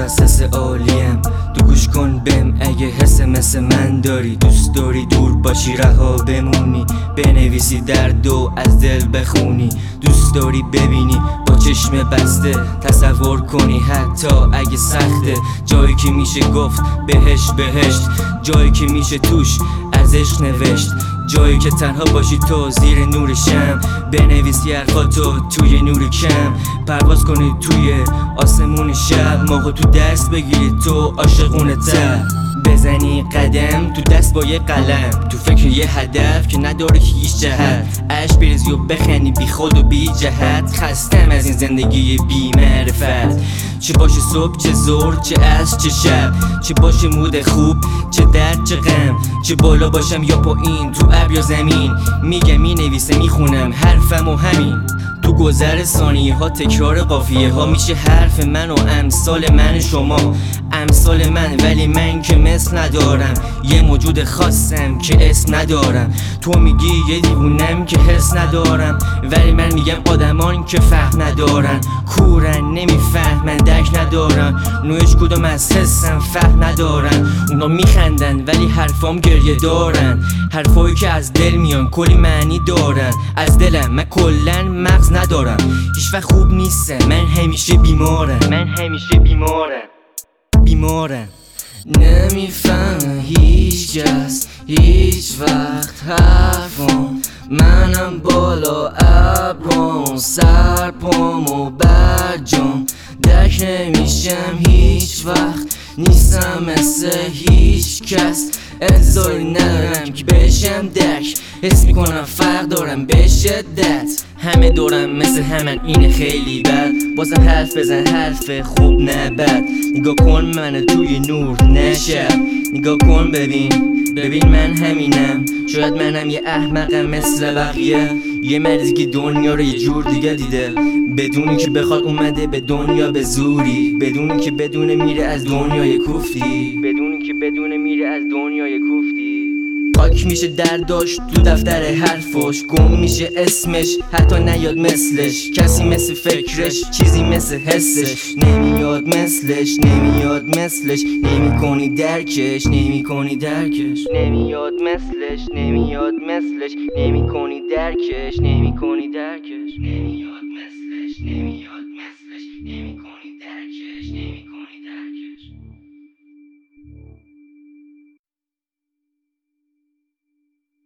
از حس عالیم. تو گوش کن بهم اگه حس مثل من داری. دوست داری دور باشی رها بمونی، بنویسی درد و از دل بخونی. دوست داری ببینی با چشم بسته، تصور کنی حتی اگه سخته. جایی که میشه گفت بهش بهشت، جایی که میشه توش ازش نوشت. جایی که تنها باشی تو زیر نور شم، بنویسی حرفاتو توی نور کم. پرواز کنی توی آسمون شب، ماهو تو دست بگیری تو عاشقونه تر. بزنی قدم تو دست با یه قلم، تو فکر یه هدف که نداره هیچ جهت. عشق بریزی و بخنی بی خود و بی جهت. خستم از این زندگی بی معرفت. چه باشه صبح چه ظهر چه عصر چه شب، چه باشه مود خوب چه درد چه غم، چه بالا باشم یا پایین تو ابر یا زمین. میگم مینویسم میخونم حرفم و همین. تو گذر ثانیه ها تکرار قافیه ها میشه حرف من و امثال من شما. امثال من ولی من که مثل ندارم، یه موجود خاصم که اسم ندارم. تو میگی یه دیوونم که حس ندارم، ولی من میگم آدمان که فهم ندارن. کورن نمیفهمن درک ندارن، نوعش کدوم از حسم فهم ندارن. اونا میخندن ولی حرفام گریه دارن. حرفایی که از دل میان کلی معنی دارن. از دلم من کلن مغز ندارم، هیچ وقت خوب نیستم، من همیشه بیمارم. بیمارم. نمیفهمه هیچ کس هیچ وقت حرفم. منم بالا ابرام، سر پام و برجام. درک نمیشم هیچ وقت، نیستم مثل هیچ کس. انتظاری ندارم که بشم درک، حس میکنم فرق دارم به شدت. همه دورم مثل همن اینه خیلی بد. بازم حرف بزن حرف خوب نه بد. نگاه کن منو توی نور نشب، نگاه کن ببین من همینم. شاید منم یه احمقم مثل بقیه، یه مریضی که دنیا رو یه جور دیگه دیده. بدونی که بخواد اومده به دنیا به زوری، بدونی که بدون میره از دنیای کوفتی. پاک میشه درداش تو دفتر حرفاش، گم میشه اسمش حتی نیاد مثلش. کسی مثل فکرش چیزی مثل حسش، نمیاد مثلش نمی کنی درکش نمی کنی درکش. نمیاد مثلش